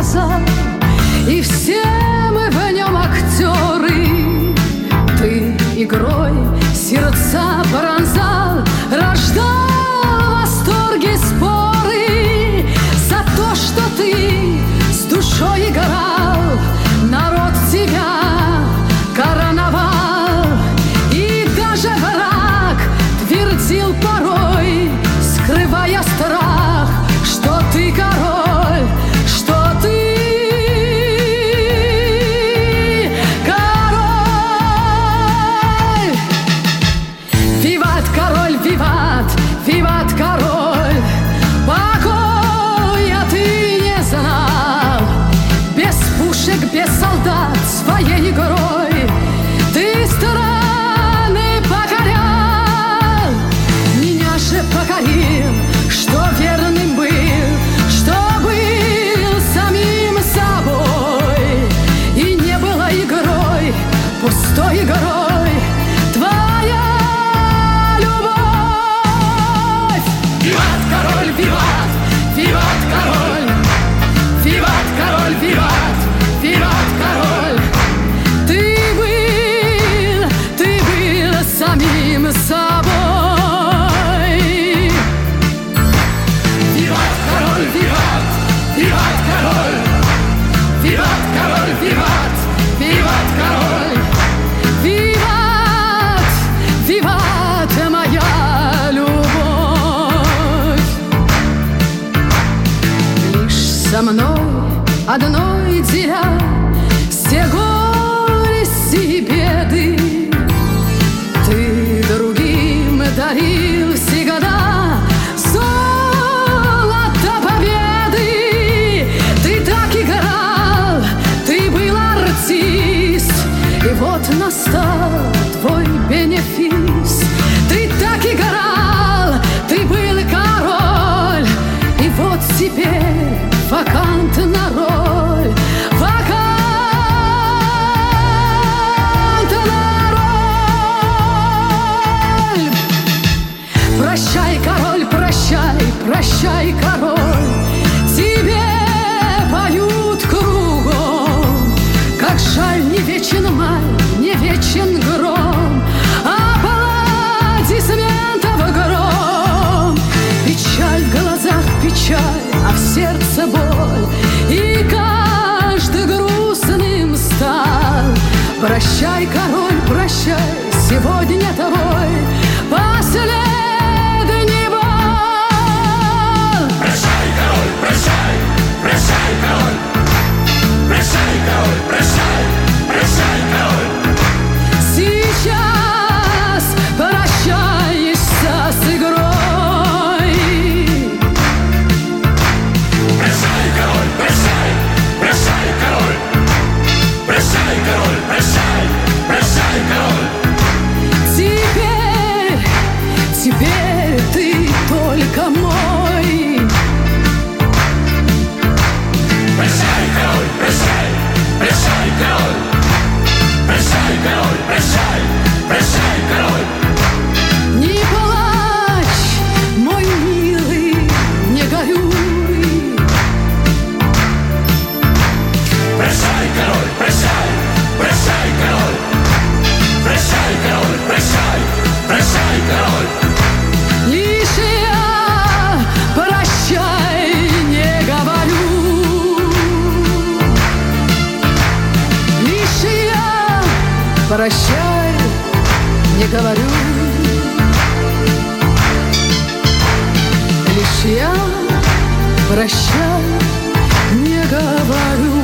сказал, и все мы в нем актеры. Ты игрой сердца пронзал, рождал восторги, споры. За то, что ты с душой играл, народ тебя короновал. И даже враг твердил порой, скрывая страх, что ты король, что ты король. Виват, король, виват, виват, король. Покоя ты не знал, без пушек, без солдат, своей игрой ты страны покорял. Меня же покорил, что верным был, что был самим собой. И не было игрой, пустой игрой твоя любовь. Виват, король, виват, виват, король. Виват, король, виват, виват, король. Ты был самим собой. Виват, король, виват, виват, король. Виват, король, виват, виват, король. Виват, виват, моя любовь. Лишь со мной одной деля все горести и беды. Ты другим дарил всегда золото победы. Ты так играл, ты был артист, и вот настал твой бенефис. Ты так играл, ты был король, и вот теперь вакантна роль. Вакантна роль. Прощай, король, прощай, прощай, король. Тебе поют кругом, как жаль, не вечен май, не вечен гром, аплодисментов гром. Печаль в глазах, печаль, а в сердце боль, и каждый грустным стал. Прощай, король, прощай, сегодня твой последний бал. Прощай, король, прощай, прощай, король. Прощай, король, прощай, прощай, король. Сейчас прощаешься с игрой. Прощай, король, прощай, прощай, король. Прощай, король, прощай, прощай, король. Теперь ты только мой. Прощай, король, прощай, прощай, король. Прощай, король, прощай, прощай, король. Не плачь, мой милый, не горюй. Прощай, король, прощай, прощай, король. Прощай, король, прощай, прощай, король. Лишь я прощай не говорю. Лишь я прощай не говорю. Лишь я прощай не говорю.